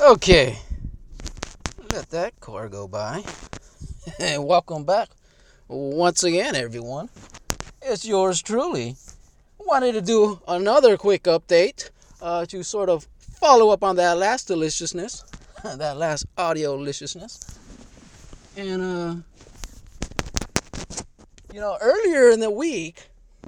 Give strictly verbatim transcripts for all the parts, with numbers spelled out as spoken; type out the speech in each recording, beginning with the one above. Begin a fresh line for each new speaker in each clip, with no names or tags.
Okay, let that car go by. And welcome back once again, everyone. It's yours truly. Wanted to do another quick update uh, to sort of follow up on that last deliciousness, that last audio deliciousness. And, uh, you know, earlier in the week,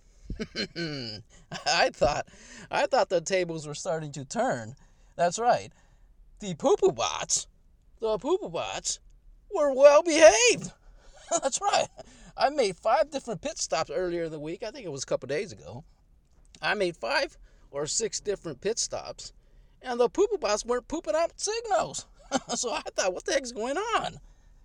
I thought, I thought the tables were starting to turn. That's right. The poo-poo bots, the poo-poo bots were well behaved. That's right. I made five different pit stops earlier in the week. I think it was a couple days ago. I made five or six different pit stops, and the poo-poo bots weren't pooping out signals. So I thought, what the heck's going on?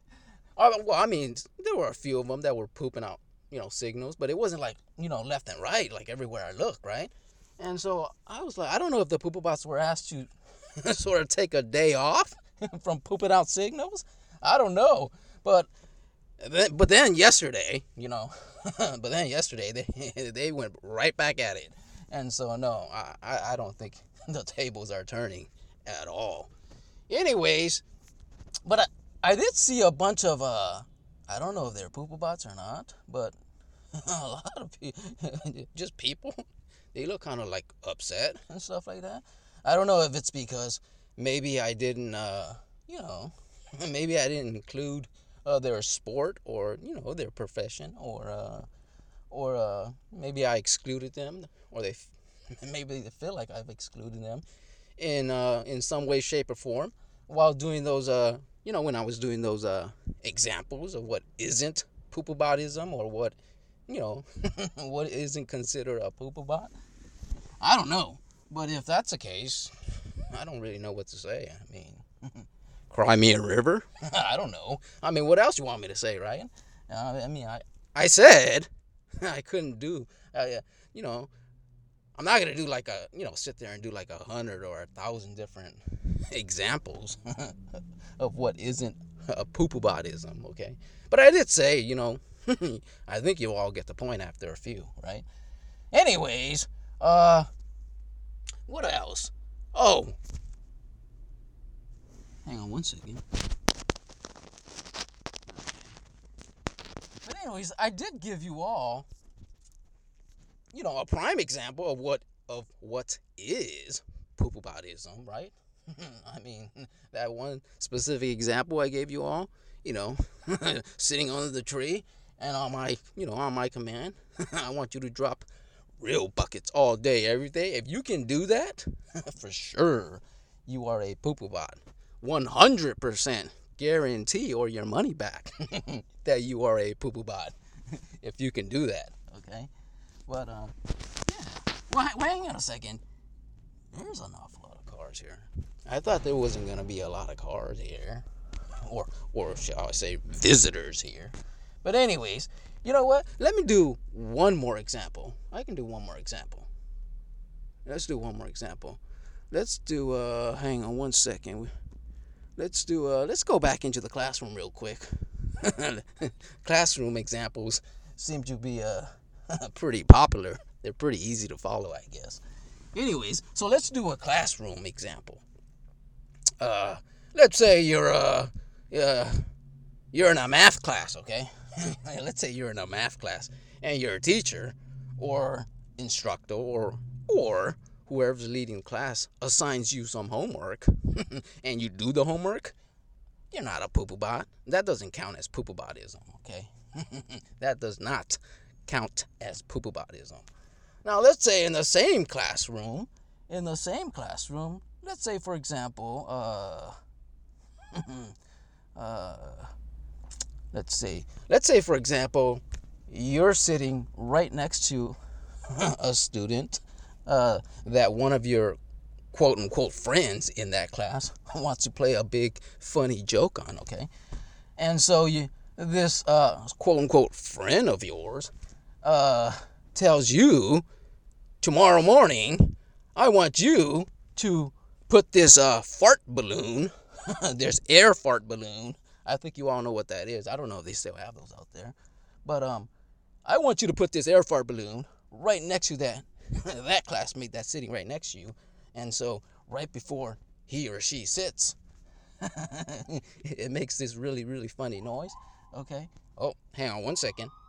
Well, I mean, there were a few of them that were pooping out, you know, signals, but it wasn't like, you know, left and right, like everywhere I looked, right? And so I was like, I don't know if the poo-poo bots were asked to sort of take a day off from pooping out signals. I don't know, but but then yesterday, you know, but then yesterday they they went right back at it, and so no, I I don't think the tables are turning at all. Anyways, but I, I did see a bunch of uh I don't know if they're poo-poo bots or not, but a lot of people, just people, they look kind of like upset and stuff like that. I don't know if it's because maybe I didn't, uh, you know, maybe I didn't include uh, their sport or, you know, their profession, or, uh, or uh, maybe I excluded them, or they, maybe they feel like I've excluded them in, uh, in some way, shape, or form while doing those, uh, you know, when I was doing those uh, examples of what isn't poo-poo botism, or what, you know, what isn't considered a poo-poo bot. I don't know. But if that's the case, I don't really know what to say. I mean, cry me a river? I don't know. I mean, what else you want me to say, Ryan? Uh, I mean, I, I said I couldn't do, uh, you know, I'm not going to do like a, you know, sit there and do like a hundred or a thousand different examples of what isn't a poo-poo botism, okay? But I did say, you know, I think you'll all get the point after a few, right? Anyways, uh... what else? Oh. Hang on one second. But anyways, I did give you all, you know, a prime example of what of what is poo-poo botism, right? I mean, that one specific example I gave you all, you know, sitting under the tree and on my, you know, on my command, I want you to drop real buckets all day, every day. If you can do that, for sure, you are a poo-poo bot. one hundred percent guarantee, or your money back, that you are a poo-poo bot. If you can do that, okay? But, um, yeah. Well, hang on a second. There's an awful lot of cars here. I thought there wasn't going to be a lot of cars here. Or, or shall I say, visitors here. But anyways, you know what? Let me do one more example. I can do one more example. Let's do one more example. Let's do, uh, hang on one second. Let's do, uh, let's go back into the classroom real quick. Classroom examples seem to be, uh, pretty popular. They're pretty easy to follow, I guess. Anyways, so let's do a classroom example. Uh, let's say you're, uh, uh, you're in a math class, okay? Let's say you're in a math class and your teacher or instructor or or whoever's leading the class assigns you some homework and you do the homework. You're not a poo-poo bot. That doesn't count as poo-poo botism, okay? That does not count as poo-poo botism. Now, let's say in the same classroom, in the same classroom, let's say, for example, uh, uh, Let's see. Let's say, for example, you're sitting right next to a student uh, that one of your quote-unquote friends in that class wants to play a big funny joke on, okay? And so you, this uh, quote-unquote friend of yours uh, tells you, tomorrow morning, I want you to put this uh, fart balloon, there's air fart balloon, I think you all know what that is. I don't know if they still have those out there. But um, I want you to put this air fart balloon right next to that that classmate that's sitting right next to you. And so right before he or she sits. It makes this really, really funny noise. Okay. Oh, hang on one second.